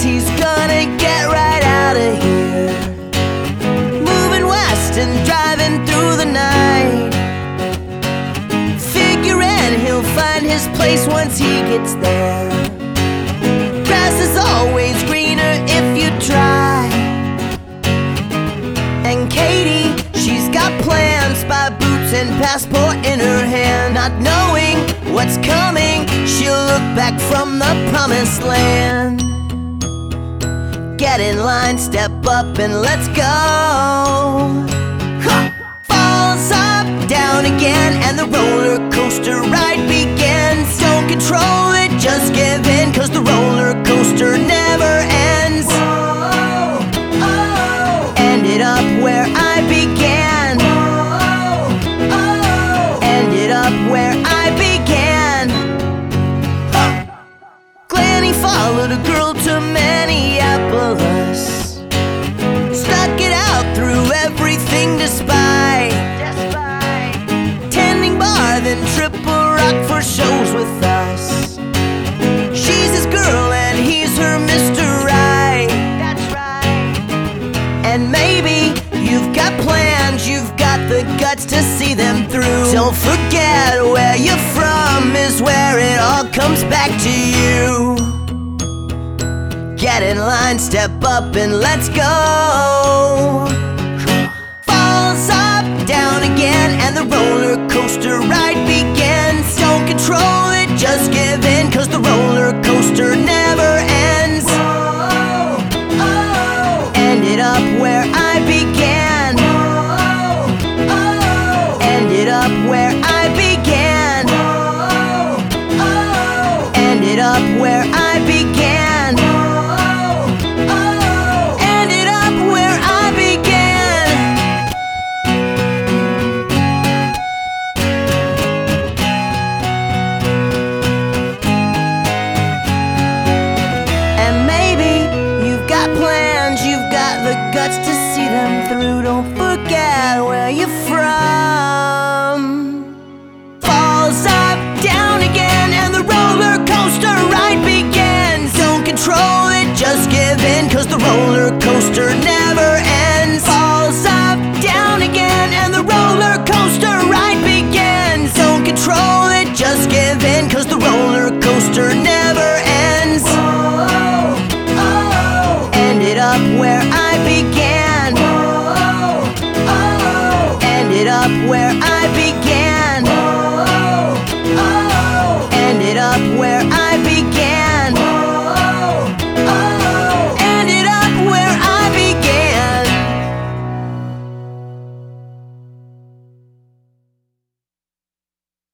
he's gonna get right out of here. Moving west and driving through the night, figuring he'll find his place once he gets there. Grass is always greener if you try. And Katie, she's got plans, buy boots and passport in her hand. Not knowing what's coming, she'll look back from the promised land. Get in line, step up and let's go. Falls up, down again, and the roller coaster ride begins. Don't control it, just give in, 'cause the roller coaster never ends. Ended up where I began. Ended up where I began. Glenny followed a girl to Minneapolis, stuck it out through everything despite. Tending bar, then Triple Rock for shows with us. She's his girl and he's her Mr. Right. That's right. And maybe you've got plans, you've got the guts to see them through. Don't forget where you're from is where it all comes back to you. Get in line, step up and let's go. Falls up, down again, and the roller coaster ride begins. Don't control it, just give in, 'cause the roller coaster never ends. Ended up where I began. Ended up where I began. Ended up where I began. Ended up where I began. And maybe you've got plans, you've got the guts to see them through. Don't forget where you're from. Falls up, down again, and the roller coaster ride begins. Don't control it, just give in, 'cause the roller coaster